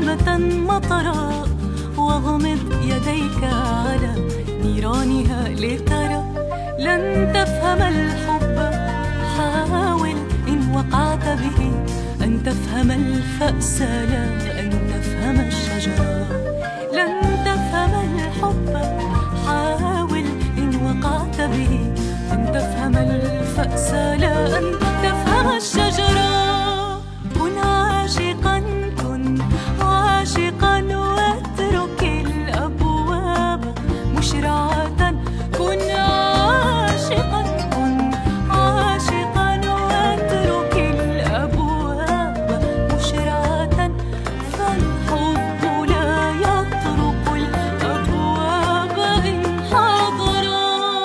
كلمة مطرا واغمض يديك على نيرانها لترى. لن تفهم الحب، حاول إن وقعت به أن تفهم الفأس لا أن تفهم الشجرة. لن تفهم الحب، حاول إن وقعت به أن تفهم الفأس لا أن تفهم الشجرة. كن عاشقا، كن عاشقا واترك الأبواب مشرعة. كن عاشقا، كن عاشقا واترك الأبواب مشرعة. فالحب لا يطرق الأبواب إن حضرا.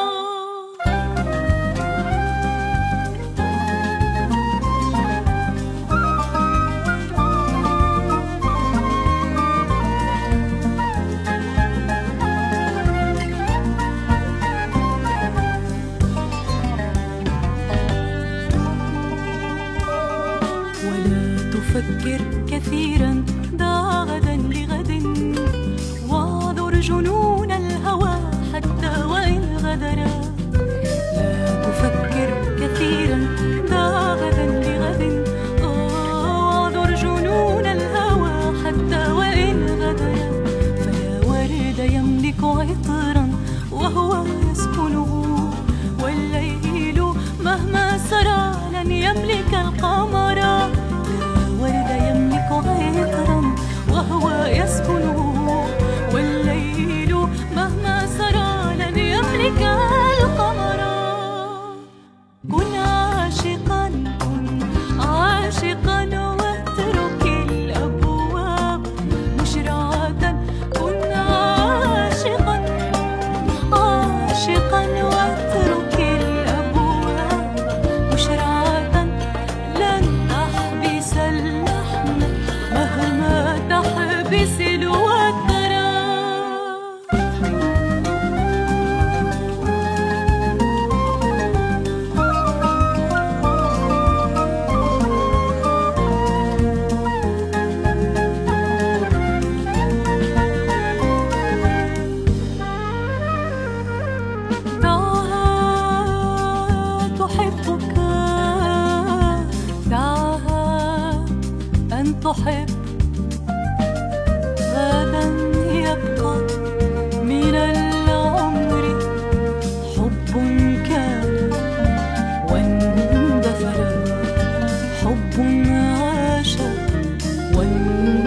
ولا تفكر كثيرا، دع غدا لغد، واعذر جنون الهوى حتى وإن غدرا. لا تفكر كثيرا، دع غدا لغد، واعذر جنون الهوى حتى وإن غدرا. فلا ورد يملك عطرا وهو يسكنه، والليل مهما سرى لن يملك القمر. لا ورد يملك عطرا وهو يسكنه، والليل مهما سرى لن يملك القمر. كن عاشقا، كن عاشقا واترك الأبواب مشرعة. كن عاشقا، عاشقا واترك الأبواب مشرعة. لن تحبس اللحم مهما تحبس الوتر. دعها تحبك، دعها أن تحب. غدا يبقى من العمر حب كان واندثر، حب عاش واندثر.